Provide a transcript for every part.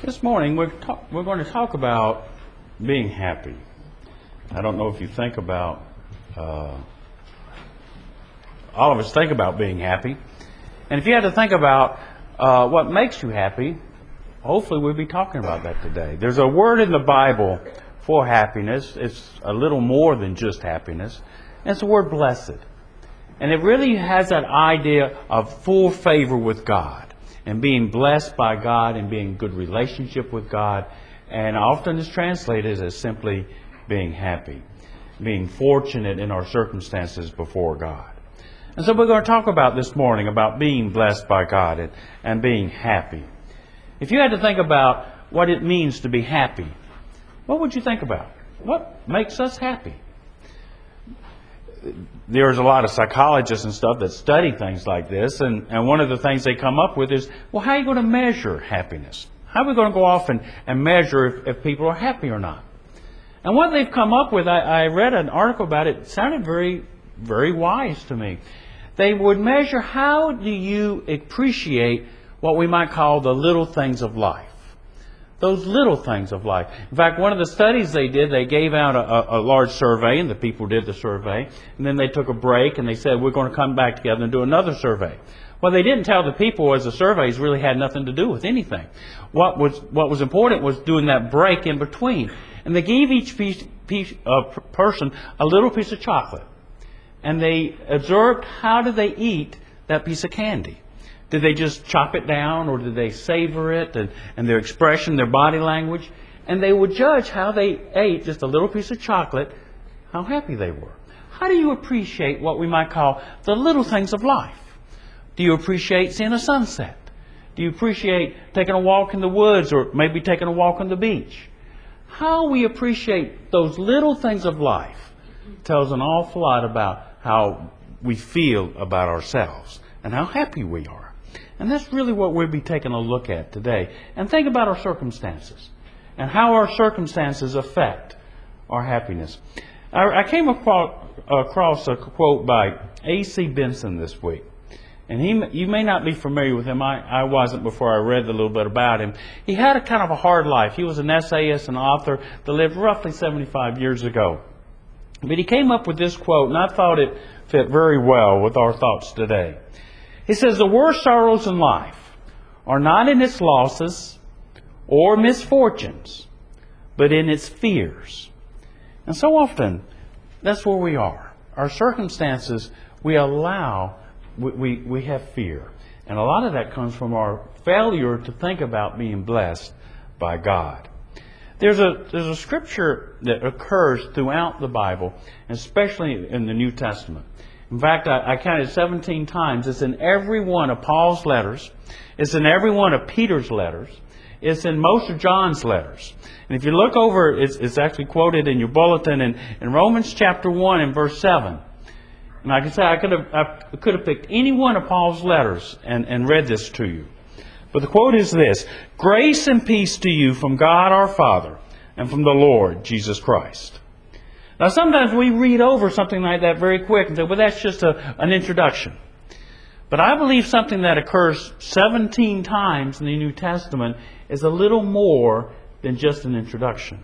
This morning we're going to talk about being happy. I don't know if you think about, all of us think about being happy. And if you had to think about what makes you happy, hopefully we'll be talking about that today. There's a word in the Bible for happiness. It's a little more than just happiness. And it's the word blessed. And it really has that idea of full favor with God and being blessed by God and being in good relationship with God. And often it's translated as simply being happy, being fortunate in our circumstances before God. And so we're going to talk about this morning about being blessed by God and being happy. If you had to think about what it means to be happy, what would you think about? What makes us happy? There's a lot of psychologists and stuff that study things like this, and one of the things they come up with is, well, how are you going to measure happiness? How are we going to go off and measure if people are happy or not? And what they've come up with, I read an article about it, sounded very, very wise to me. They would measure how do you appreciate what we might call the little things of life. Those little things of life. In fact, one of the studies they did, they gave out a large survey, and the people did the survey, and then they took a break, and they said, we're going to come back together and do another survey. What they didn't tell the people was the surveys really had nothing to do with anything. What was important was doing that break in between. And they gave each person a little piece of chocolate. And they observed how did they eat that piece of candy. Did they just chop it down, or did they savor it, and their expression, their body language? And they would judge how they ate just a little piece of chocolate, how happy they were. How do you appreciate what we might call the little things of life? Do you appreciate seeing a sunset? Do you appreciate taking a walk in the woods, or maybe taking a walk on the beach? How we appreciate those little things of life tells an awful lot about how we feel about ourselves and how happy we are. And that's really what we'll be taking a look at today. And think about our circumstances and how our circumstances affect our happiness. I came across a quote by A.C. Benson this week. And you may not be familiar with him. I wasn't before I read a little bit about him. He had a kind of a hard life. He was an essayist and author that lived roughly 75 years ago. But he came up with this quote, and I thought it fit very well with our thoughts today. He says, the worst sorrows in life are not in its losses or misfortunes, but in its fears. And so often, that's where we are. Our circumstances, we allow, we have fear. And a lot of that comes from our failure to think about being blessed by God. There's a scripture that occurs throughout the Bible, especially in the New Testament. In fact, I counted 17 times. It's in every one of Paul's letters. It's in every one of Peter's letters. It's in most of John's letters. And if you look over, it's actually quoted in your bulletin in Romans chapter 1 and verse 7. And like I said, I could have picked any one of Paul's letters and read this to you. But the quote is this: grace and peace to you from God our Father and from the Lord Jesus Christ. Now sometimes we read over something like that very quick and say, well, that's just an introduction. But I believe something that occurs 17 times in the New Testament is a little more than just an introduction.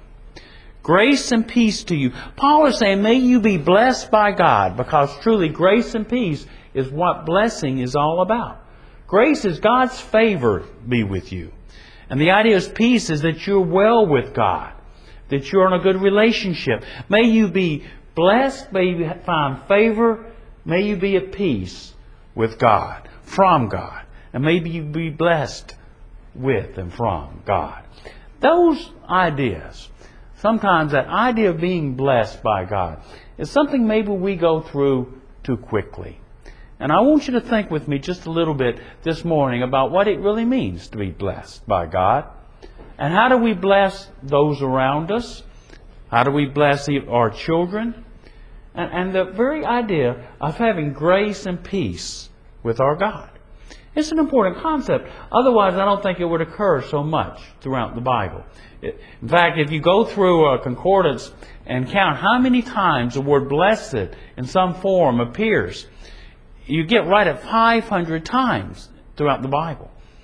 Grace and peace to you. Paul is saying, may you be blessed by God, because truly grace and peace is what blessing is all about. Grace is God's favor be with you. And the idea of peace is that you're well with God, that you're in a good relationship. May you be blessed, may you find favor, may you be at peace with God, from God. And maybe you be blessed with and from God. Those ideas, sometimes that idea of being blessed by God is something maybe we go through too quickly. And I want you to think with me just a little bit this morning about what it really means to be blessed by God. And how do we bless those around us? How do we bless our children? And the very idea of having grace and peace with our God. It's an important concept. Otherwise, I don't think it would occur so much throughout the Bible. In fact, if you go through a concordance and count how many times the word blessed in some form appears, you get right at 500 times throughout the Bible.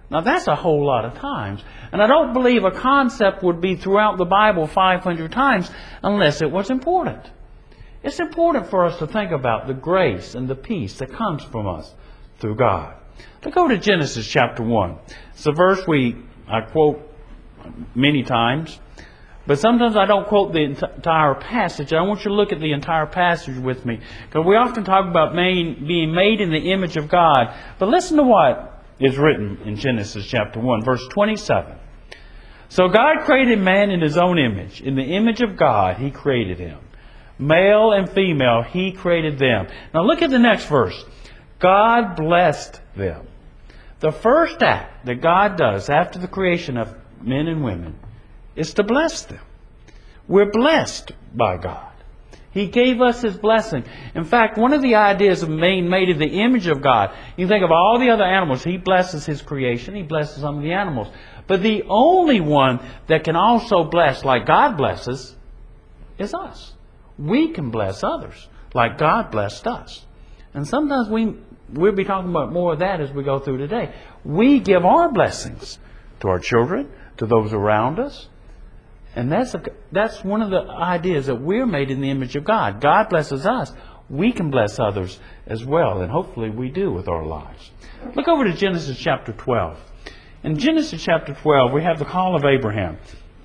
Now that's a whole lot of times. And I don't believe a concept would be throughout the Bible 500 times unless it was important. It's important for us to think about the grace and the peace that comes from us through God. Let's go to Genesis chapter 1. It's a verse I quote many times, but sometimes I don't quote the entire passage. I want you to look at the entire passage with me, because we often talk about being made in the image of God. But listen to what is written in Genesis chapter 1, verse 27. So God created man in His own image. In the image of God, He created him. Male and female, He created them. Now look at the next verse. God blessed them. The first act that God does after the creation of men and women is to bless them. We're blessed by God. He gave us His blessing. In fact, one of the ideas of being made in the image of God, you think of all the other animals, He blesses His creation, He blesses some of the animals. But the only one that can also bless like God blesses is us. We can bless others like God blessed us. And sometimes we'll be talking about more of that as we go through today. We give our blessings to our children, to those around us. And that's one of the ideas, that we're made in the image of God. God blesses us. We can bless others as well. And hopefully we do with our lives. Look over to Genesis chapter 12. In Genesis chapter 12, we have the call of Abraham.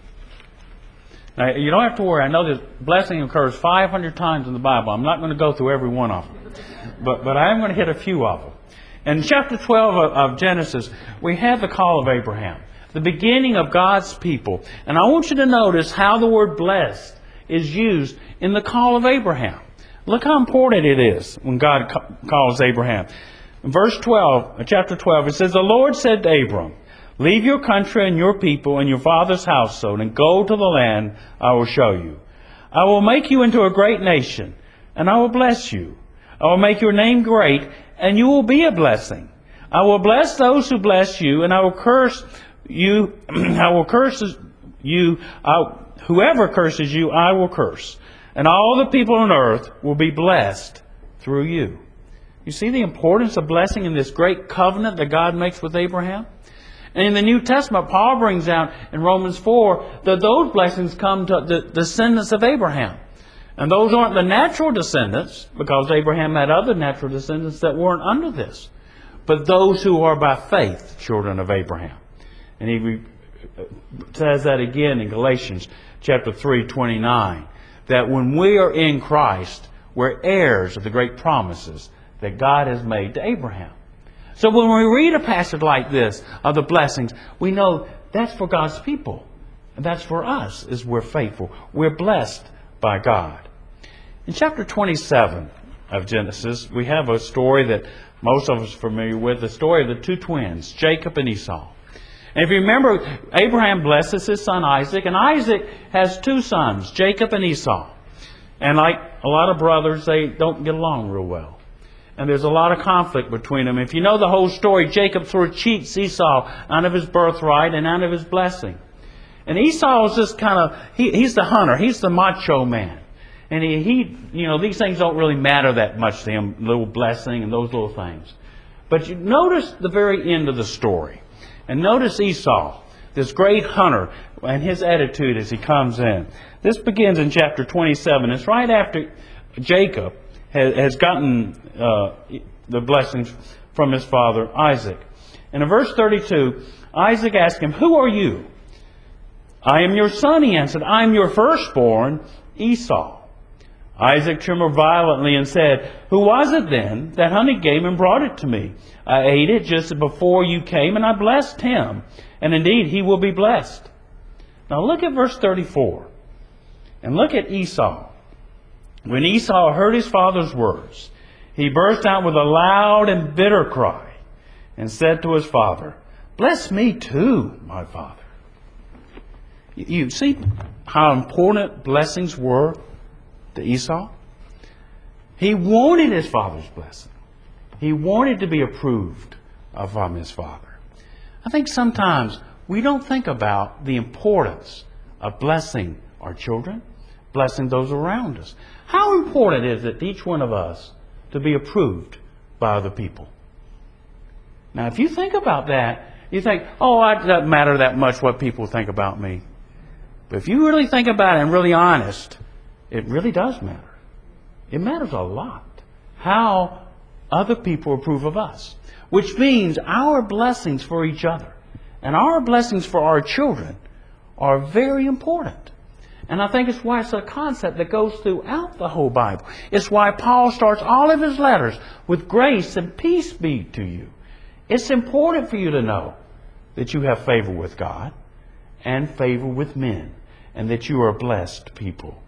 Now, you don't have to worry. I know this blessing occurs 500 times in the Bible. I'm not going to go through every one of them. But I am going to hit a few of them. In chapter 12 of Genesis, we have the call of Abraham, the beginning of God's people. And I want you to notice how the word blessed is used in the call of Abraham. Look how important it is when God calls Abraham. In verse 12, chapter 12, it says, The Lord said to Abram, Leave your country and your people and your father's household and go to the land I will show you. I will make you into a great nation, and I will bless you. I will make your name great, and you will be a blessing. I will bless those who bless you, and I will curse you. I will curse you. Whoever curses you, I will curse. And all the people on earth will be blessed through you. You see the importance of blessing in this great covenant that God makes with Abraham? And in the New Testament, Paul brings out in Romans 4 that those blessings come to the descendants of Abraham. And those aren't the natural descendants, because Abraham had other natural descendants that weren't under this. But those who are by faith, children of Abraham. And he says that again in Galatians chapter 3:29, that when we are in Christ, we're heirs of the great promises that God has made to Abraham. So when we read a passage like this of the blessings, we know that's for God's people. And that's for us as we're faithful. We're blessed by God. In chapter 27 of Genesis, we have a story that most of us are familiar with, the story of the two twins, Jacob and Esau. And if you remember, Abraham blesses his son Isaac, and Isaac has two sons, Jacob and Esau. And like a lot of brothers, they don't get along real well. And there's a lot of conflict between them. If you know the whole story, Jacob sort of cheats Esau out of his birthright and out of his blessing. And Esau is just kind of, he's the hunter, he's the macho man. And he these things don't really matter that much to him, little blessing and those little things. But you notice the very end of the story. And notice Esau, this great hunter, and his attitude as he comes in. This begins in chapter 27. It's right after Jacob has gotten the blessings from his father Isaac. And in verse 32, Isaac asked him, Who are you? I am your son, he answered. I am your firstborn, Esau. Isaac trembled violently and said, Who was it then that hunted game and brought it to me? I ate it just before you came, and I blessed him. And indeed, he will be blessed. Now look at verse 34. And look at Esau. When Esau heard his father's words, he burst out with a loud and bitter cry and said to his father, Bless me too, my father. You see how important blessings were to Esau? He wanted his father's blessing. He wanted to be approved of from his father. I think sometimes we don't think about the importance of blessing our children, blessing those around us. How important is it to each one of us to be approved by other people? Now, if you think about that, You think, oh, it doesn't matter that much what people think about me. But if you really think about it and really honest, it really does matter. It matters a lot how other people approve of us. Which means our blessings for each other and our blessings for our children are very important. And I think it's why it's a concept that goes throughout the whole Bible. It's why Paul starts all of his letters with grace and peace be to you. It's important for you to know that you have favor with God and favor with men, and that you are blessed people.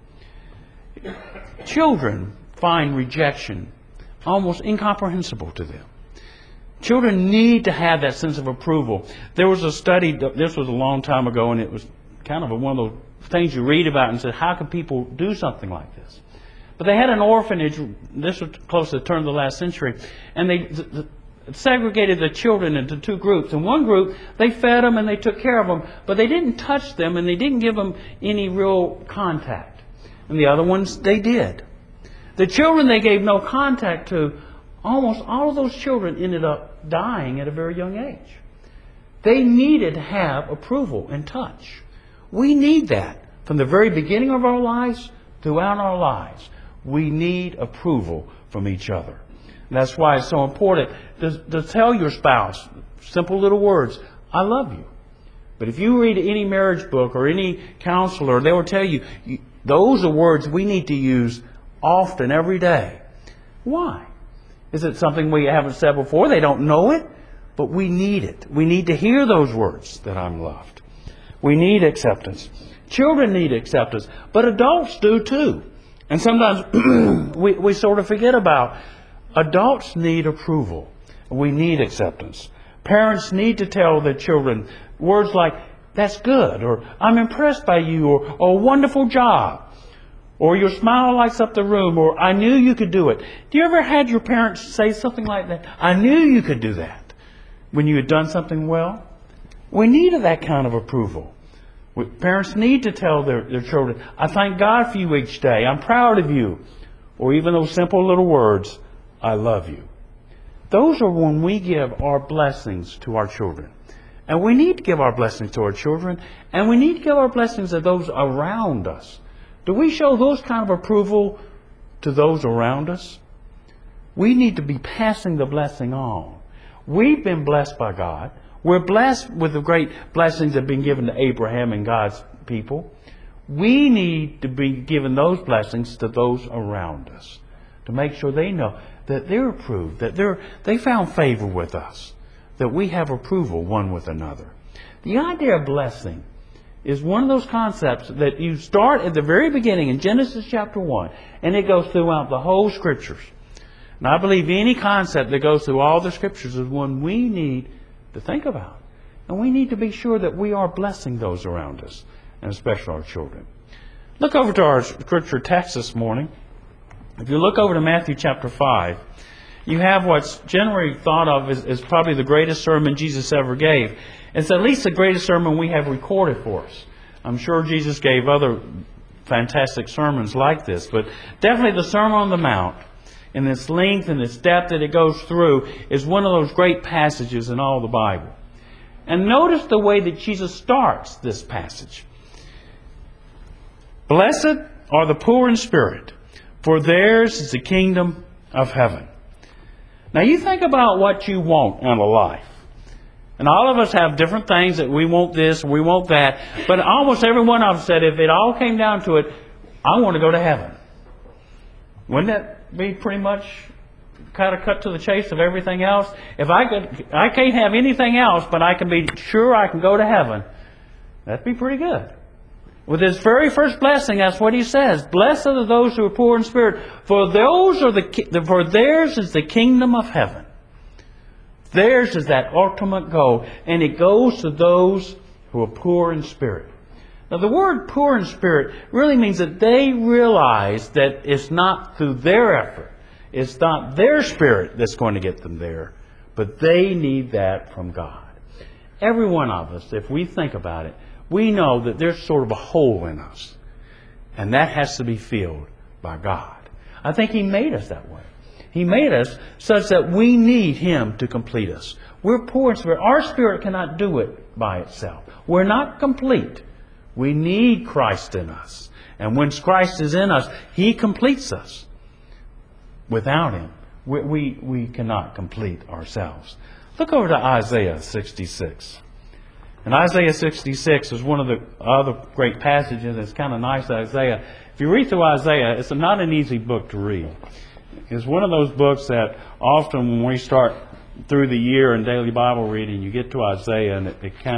Children find rejection almost incomprehensible to them. Children need to have that sense of approval. There was a study, this was a long time ago, and it was kind of one of those things you read about and said, how can people do something like this? But they had an orphanage, this was close to the turn of the last century, and they segregated the children into two groups. In one group, they fed them and they took care of them, but they didn't touch them and they didn't give them any real contact. And the other ones, they did. The children they gave no contact to, almost all of those children ended up dying at a very young age. They needed to have approval and touch. We need that from the very beginning of our lives throughout our lives. We need approval from each other. And that's why it's so important to tell your spouse simple little words, I love you. But if you read any marriage book or any counselor, they will tell you, those are words we need to use often, every day. Why? Is it something we haven't said before? They don't know it, but we need it. We need to hear those words, that I'm loved. We need acceptance. Children need acceptance, but adults do too. And sometimes we sort of forget about adults need approval. We need acceptance. Parents need to tell their children words like, that's good, or I'm impressed by you, or wonderful job, or your smile lights up the room, or I knew you could do it. Do you ever had your parents say something like that? I knew you could do that when you had done something well. We needed that kind of approval. Parents need to tell their children, I thank God for you each day. I'm proud of you. Or even those simple little words, I love you. Those are when we give our blessings to our children. And we need to give our blessings to our children. And we need to give our blessings to those around us. Do we show those kind of approval to those around us? We need to be passing the blessing on. We've been blessed by God. We're blessed with the great blessings that have been given to Abraham and God's people. We need to be giving those blessings to those around us to make sure they know that they're approved, that they found favor with us, that we have approval one with another. The idea of blessing is one of those concepts that you start at the very beginning in Genesis chapter 1, and it goes throughout the whole Scriptures. And I believe any concept that goes through all the Scriptures is one we need to think about. And we need to be sure that we are blessing those around us, and especially our children. Look over to our Scripture text this morning. If you look over to Matthew chapter 5, you have what's generally thought of as probably the greatest sermon Jesus ever gave. It's at least the greatest sermon we have recorded for us. I'm sure Jesus gave other fantastic sermons like this, but definitely the Sermon on the Mount, in its length and its depth that it goes through, is one of those great passages in all the Bible. And notice the way that Jesus starts this passage. Blessed are the poor in spirit, for theirs is the kingdom of heaven. Now you think about what you want out of life. And all of us have different things that we want this and we want that. But almost every one of us said, if it all came down to it, I want to go to heaven. Wouldn't that be pretty much kind of cut to the chase of everything else? If I can't have anything else, but I can be sure I can go to heaven, that'd be pretty good. With his very first blessing, that's what he says. Blessed are those who are poor in spirit, for theirs is the kingdom of heaven. Theirs is that ultimate goal, and it goes to those who are poor in spirit. Now the word poor in spirit really means that they realize that it's not through their effort. It's not their spirit that's going to get them there, but they need that from God. Every one of us, if we think about it, we know that there's sort of a hole in us. And that has to be filled by God. I think He made us that way. He made us such that we need Him to complete us. We're poor in spirit. Our spirit cannot do it by itself. We're not complete. We need Christ in us. And when Christ is in us, He completes us. Without Him, we cannot complete ourselves. Look over to Isaiah 66. And Isaiah 66 is one of the other great passages. It's kind of nice, Isaiah. If you read through Isaiah, it's not an easy book to read. It's one of those books that often when we start through the year in daily Bible reading, you get to Isaiah and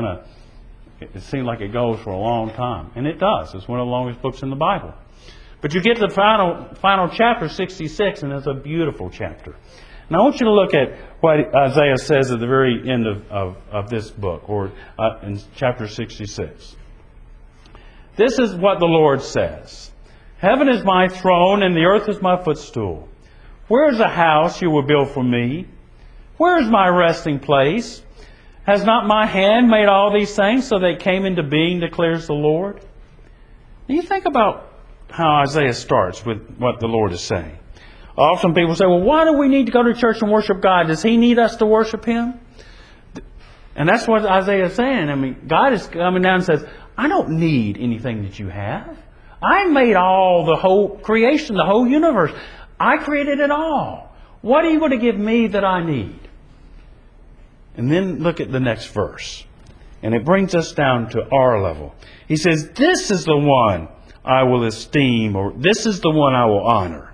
it seems like it goes for a long time. And it does. It's one of the longest books in the Bible. But you get to the final chapter, 66, and it's a beautiful chapter. And I want you to look at what Isaiah says at the very end of this book, or in chapter 66. This is what the Lord says. Heaven is my throne, and the earth is my footstool. Where is a house you will build for me? Where is my resting place? Has not my hand made all these things so they came into being, declares the Lord? Now you think about how Isaiah starts with what the Lord is saying. Often people say, well, why do we need to go to church and worship God? Does He need us to worship Him? And that's what Isaiah is saying. I mean, God is coming down and says, I don't need anything that you have. I made all the whole creation, the whole universe. I created it all. What are you going to give me that I need? And then look at the next verse. And it brings us down to our level. He says, this is the one I will esteem, or this is the one I will honor.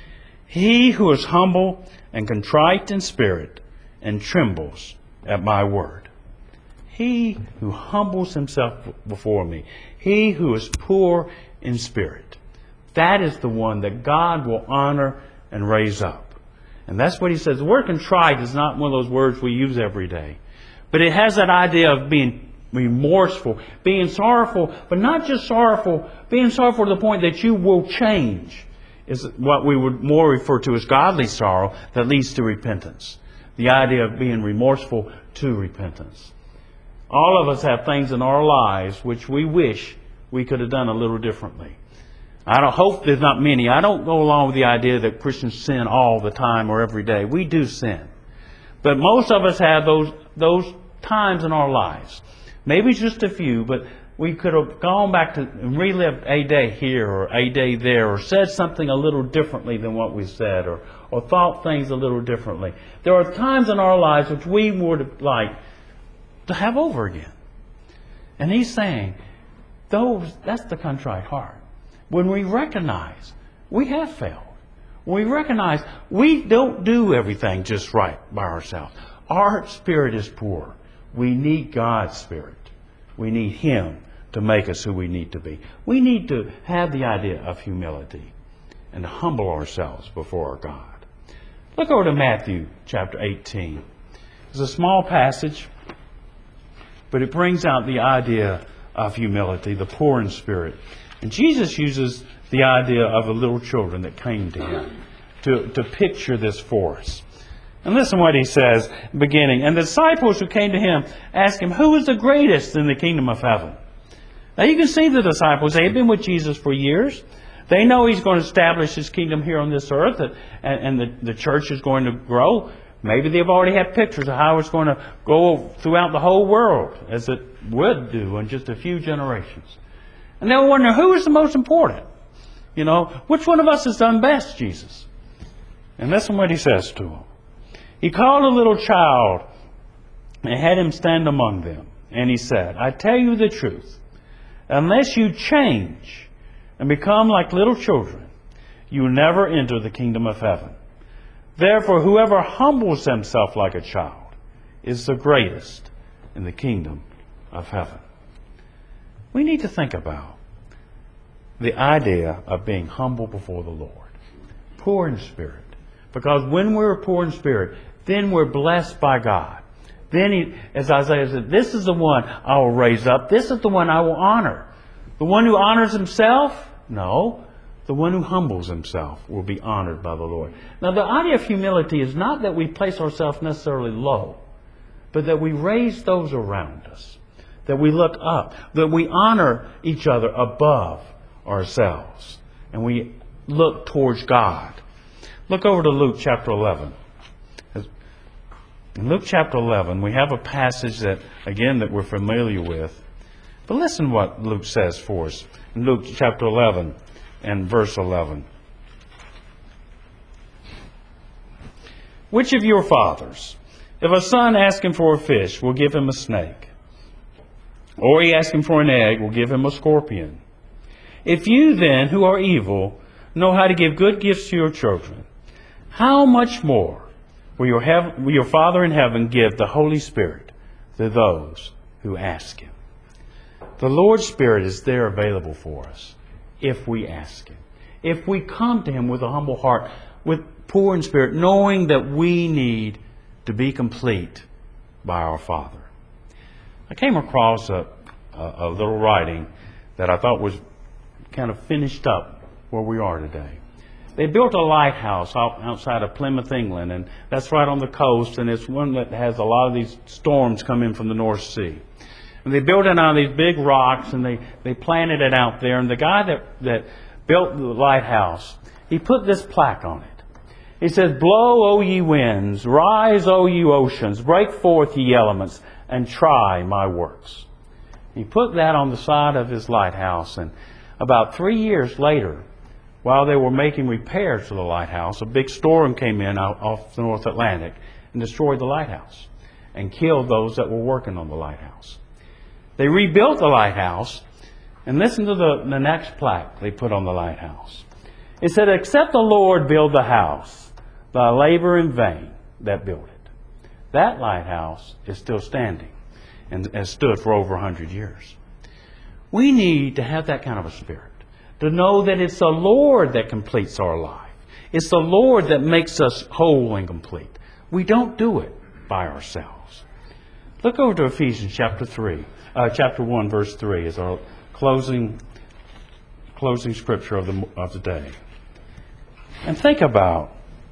He who is humble and contrite in spirit and trembles at my word. He who humbles himself before me. He who is poor in spirit. That is the one that God will honor and raise up. And that's what he says. The word contrite is not one of those words we use every day. But it has that idea of being remorseful, being sorrowful, but not just sorrowful, being sorrowful to the point that you will change, is what we would more refer to as godly sorrow that leads to repentance. The idea of being remorseful to repentance. All of us have things in our lives which we wish we could have done a little differently. I don't hope there's not many. I don't go along with the idea that Christians sin all the time or every day. We do sin. But most of us have those times in our lives. Maybe just a few, but we could have gone back to and relived a day here or a day there, or said something a little differently than what we said, or thought things a little differently. There are times in our lives which we would like to have over again. And he's saying, that's the contrite heart. When we recognize we have failed. When we recognize we don't do everything just right by ourselves. Our spirit is poor. We need God's Spirit. We need Him to make us who we need to be. We need to have the idea of humility and to humble ourselves before our God. Look over to Matthew chapter 18. It's a small passage, but it brings out the idea of humility, the poor in spirit. And Jesus uses the idea of the little children that came to Him to picture this for us. And listen what He says, beginning. And the disciples who came to Him asked Him, who is the greatest in the kingdom of heaven? Now you can see the disciples, they have been with Jesus for years. They know He's going to establish His kingdom here on this earth, and the church is going to grow. Maybe they've already had pictures of how it's going to go throughout the whole world, as it would do in just a few generations. And they'll wonder, who is the most important? You know, which one of us has done best, Jesus? And listen what He says to them. He called a little child and had him stand among them. And He said, I tell you the truth, unless you change and become like little children, you will never enter the kingdom of heaven. Therefore, whoever humbles himself like a child is the greatest in the kingdom of heaven. We need to think about the idea of being humble before the Lord. Poor in spirit. Because when we're poor in spirit, then we're blessed by God. Then, as Isaiah said, this is the one I will raise up. This is the one I will honor. The one who honors himself? No. The one who humbles himself will be honored by the Lord. Now, the idea of humility is not that we place ourselves necessarily low, but that we raise those around us. That we look up. That we honor each other above ourselves. And we look towards God. Look over to Luke chapter 11. In Luke chapter 11, we have a passage that we're familiar with. But listen what Luke says for us. In Luke chapter 11 and verse 11. Which of your fathers, if a son asks him for a fish, will give him a snake? Or he asks him for an egg, will give him a scorpion? If you then, who are evil, know how to give good gifts to your children, how much more will your Father in heaven give the Holy Spirit to those who ask Him? The Lord's Spirit is there available for us if we ask Him. If we come to Him with a humble heart, with poor in spirit, knowing that we need to be complete by our Father. I came across a little writing that I thought was kind of finished up where we are today. They built a lighthouse outside of Plymouth, England, and that's right on the coast, and it's one that has a lot of these storms come in from the North Sea. And they built it on these big rocks, and they planted it out there, and the guy that built the lighthouse, he put this plaque on it. He says, "Blow, O ye winds, rise, O ye oceans, break forth, ye elements, and try my works." He put that on the side of his lighthouse, and about 3 years later, while they were making repairs to the lighthouse, a big storm came in off the North Atlantic and destroyed the lighthouse and killed those that were working on the lighthouse. They rebuilt the lighthouse, and listen to the next plaque they put on the lighthouse. It said, "Except the Lord build the house, they labor in vain that build it." That lighthouse is still standing and has stood for over 100 years. We need to have that kind of a spirit, to know that it's the Lord that completes our life. It's the Lord that makes us whole and complete. We don't do it by ourselves. Look over to Ephesians chapter 1, verse 3 is our closing scripture of the day. And think about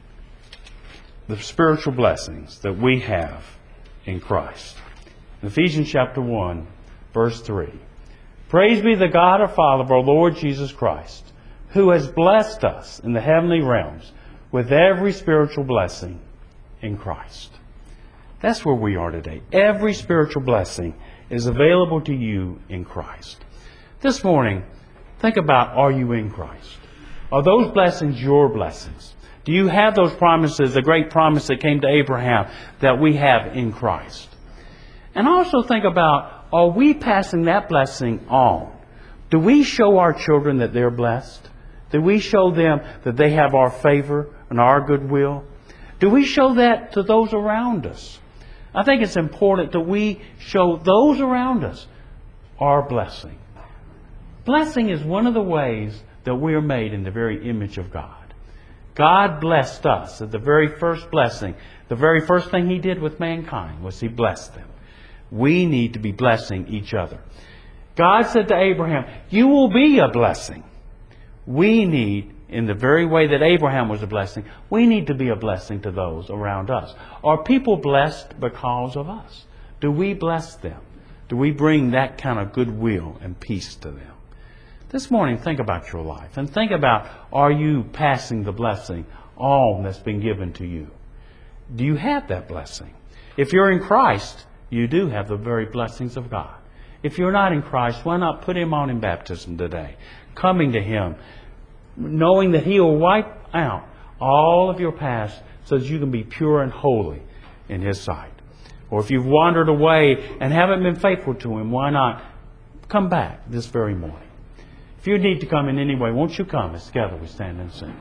the spiritual blessings that we have in Christ. In Ephesians chapter 1, verse 3. "Praise be the God and Father of our Lord Jesus Christ, who has blessed us in the heavenly realms with every spiritual blessing in Christ." That's where we are today. Every spiritual blessing is available to you in Christ. This morning, think about, are you in Christ? Are those blessings your blessings? Do you have those promises, the great promise that came to Abraham, that we have in Christ? And also think about, are we passing that blessing on? Do we show our children that they're blessed? Do we show them that they have our favor and our goodwill? Do we show that to those around us? I think it's important that we show those around us our blessing. Blessing is one of the ways that we are made in the very image of God. God blessed us. At the very first blessing, the very first thing He did with mankind was He blessed them. We need to be blessing each other. God said to Abraham, "You will be a blessing." We need, in the very way that Abraham was a blessing, we need to be a blessing to those around us. Are people blessed because of us? Do we bless them? Do we bring that kind of goodwill and peace to them? This morning, think about your life and think about, are you passing the blessing on that's been given to you? Do you have that blessing? If you're in Christ, you do have the very blessings of God. If you're not in Christ, why not put Him on in baptism today? Coming to Him, knowing that He will wipe out all of your past so that you can be pure and holy in His sight. Or if you've wandered away and haven't been faithful to Him, why not come back this very morning? If you need to come in any way, won't you come as together we stand and sing?